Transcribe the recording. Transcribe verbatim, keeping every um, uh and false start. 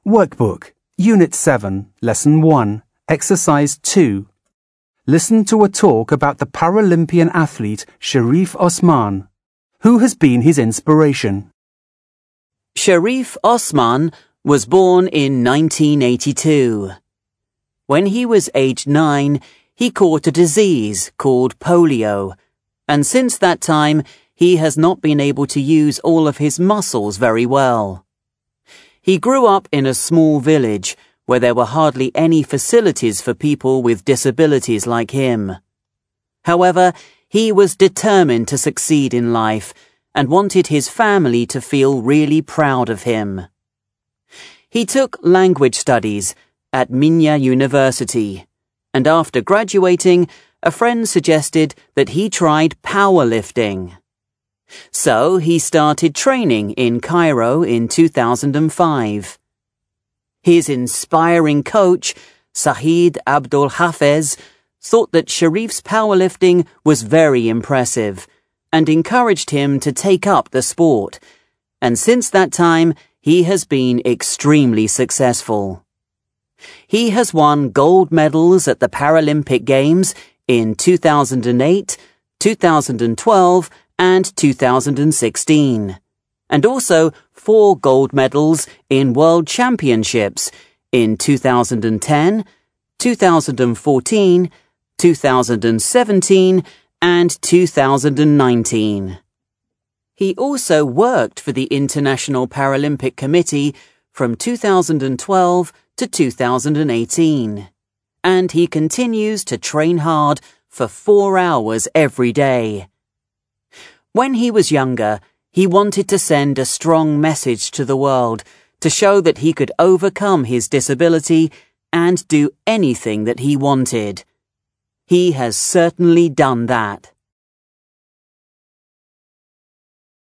Workbook, Unit seven, Lesson one, Exercise two. Listen to a talk about the Paralympian athlete Sharif Osman. Who has been his inspiration? Sharif Osman was born in nineteen eighty-two. When he was aged nine, he caught a disease called polio, and since that time, he has not been able to use all of his muscles very well. He grew up in a small village where there were hardly any facilities for people with disabilities like him. However, he was determined to succeed in life and wanted his family to feel really proud of him. He took language studies at Minya University, and after graduating, a friend suggested that he tried powerlifting. So he started training in Cairo in two thousand five. His inspiring coach, Saeed Abdul Hafez, thought that Sharif's powerlifting was very impressive and encouraged him to take up the sport, and since that time he has been extremely successful. He has won gold medals at the Paralympic Games in two thousand eight, two thousand twelve, and two thousand sixteen, and also four gold medals in World Championships in two thousand ten, two thousand fourteen, two thousand seventeen, and two thousand nineteen. He also worked for the International Paralympic Committee from two thousand twelve to two thousand eighteen, and he continues to train hard for four hours every day. When he was younger, he wanted to send a strong message to the world to show that he could overcome his disability and do anything that he wanted. He has certainly done that.